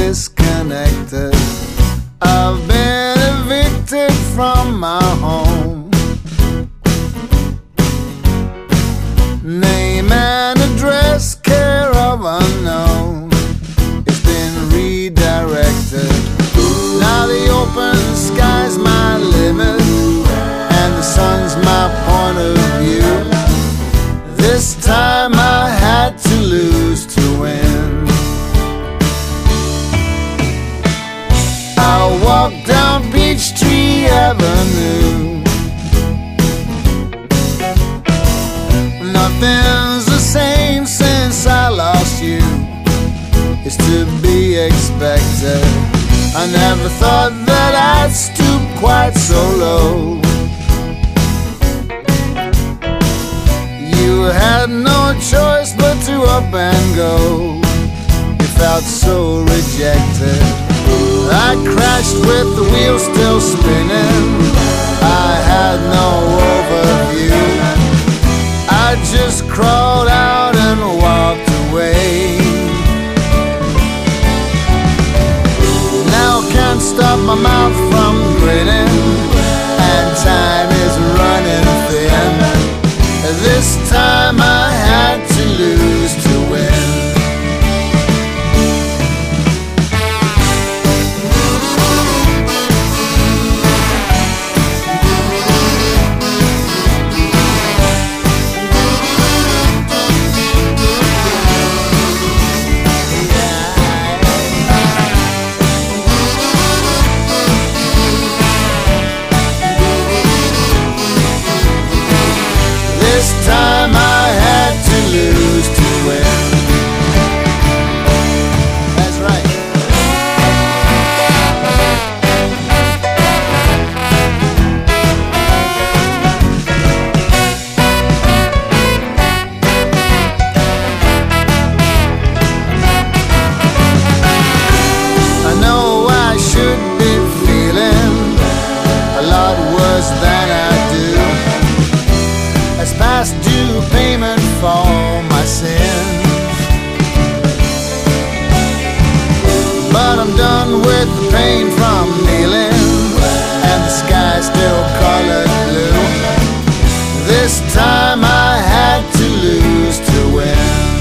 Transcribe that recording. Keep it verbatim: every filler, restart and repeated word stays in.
disconnected. I've been evicted from my home. Name and address, care of unknown. It's been redirected. Now the open sky's my limit, and the sun's my point of view. This time I had to lose to win. I walked down Peachtree Avenue. Nothing's the same since I lost you. It's to be expected. I never thought that I'd stoop quite so low. You had no choice but to up and go. You felt so rejected. I crashed with the wheels still spinning. I had no overview. I just crawled out and walked away. Now can't stop my mouth from grinning, and time is running thin. This time I had to lose to win. This time I had to lose to win. That's right. I know I should be feeling a lot worse than I do. As past due payment for my sins. But I'm done with the pain from kneeling, and the sky's still colored blue. This time I had to lose to win.